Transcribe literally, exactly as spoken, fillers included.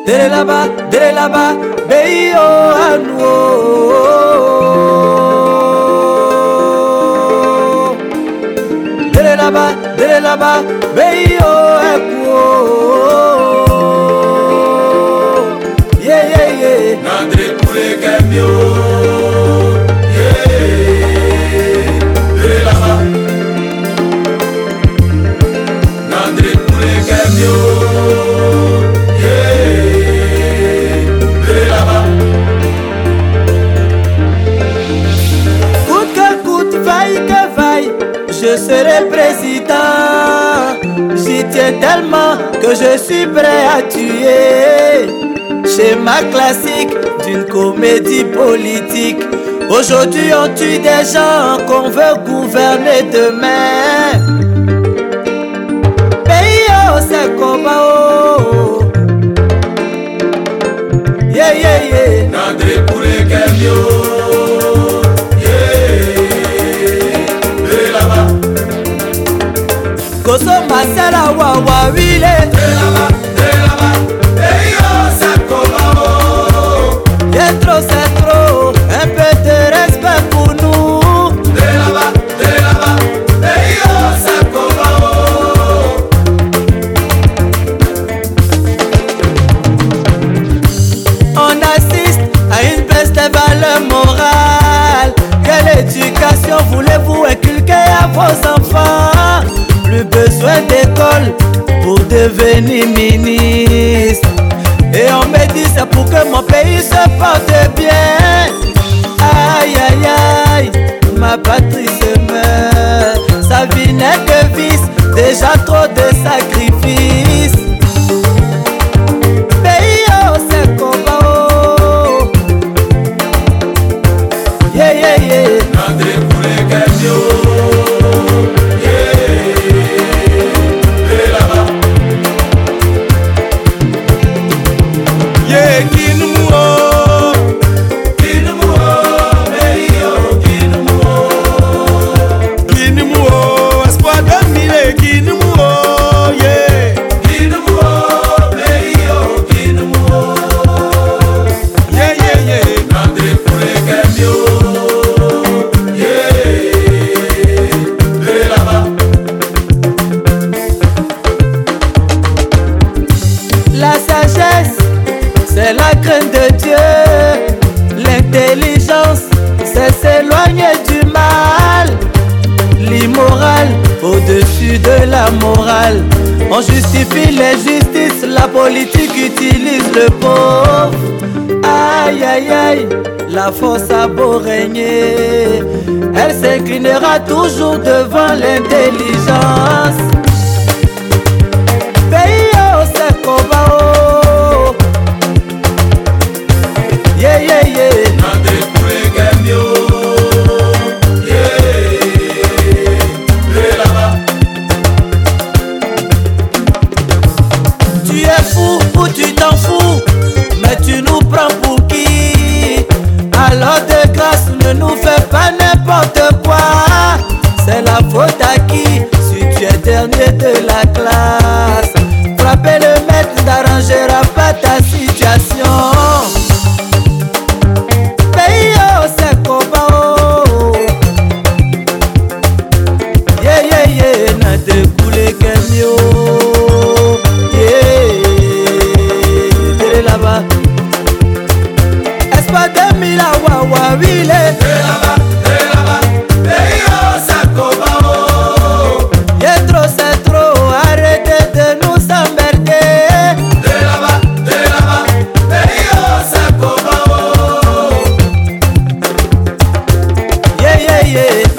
Dere là-bas, dere là-bas, pays oh à nous. Dere là-bas, dere là-bas, pays oh à nous. Yeah yeah yeah. Nandre kule kemio. Yeah. Dere là-bas. Nandre kule kemio. Je serai président, j'y tiens tellement que je suis prêt à tuer. Schéma classique d'une comédie politique. Aujourd'hui on tue des gens qu'on veut gouverner demain. Pays oh c'est combat oh. Yeah yeah yeah. Nandre kule kemio. Koso masala wawa wile. Dere là-bas, dere là-bas, hey yo c'est comment oh. C'est trop, c'est trop, un peu de respect pour nous. Dere là-bas, dere là-bas, hey yo c'est comment oh. On assiste à une baisse des valeurs morales. Quelle éducation voulez-vous inculquer à vos enfants? Plus besoin d'école pour devenir ministre. Et on me dit c'est pour que mon pays se porte bien. Aïe aïe aïe, ma patrie se meurt. Sa vie n'est que vice, déjà trop de sacrifices. Pays oh c'est combat oh. Yeah yeah yeah. Nandre kule kemio. La sagesse, c'est la crainte de Dieu. L'intelligence, c'est s'éloigner du mal. L'immoral, au-dessus de la morale. On justifie l'injustice, la politique utilise le pauvre. Aïe aïe aïe, la force a beau régner, elle s'inclinera toujours devant l'intelligence. Pays oh c'est combat oh. Yeah yeah yeah. Nandre kule kemio. Yeah. Dere là-bas. Tu es fou ou tu t'en fous, mais tu nous prends pour qui? Alors de grâce ne nous fais pas n'importe quoi. C'est la faute à qui si tu es dernier de la classe? Frapper le maître n'arrangera pas ta situation. Pays oh c'est combat oh. Yeah yeah yeah. Nandre kule kemio. Yeah. Dere là-bas. Espoir de mila wawa wile. Dere là-bas, dere là-bas, hey yo c'est comment oh. Yeah trop c'est trop, arrêtez de nous emmerder. Dere là-bas, dere là-bas, hey yo c'est comment oh. Yeah yeah yeah.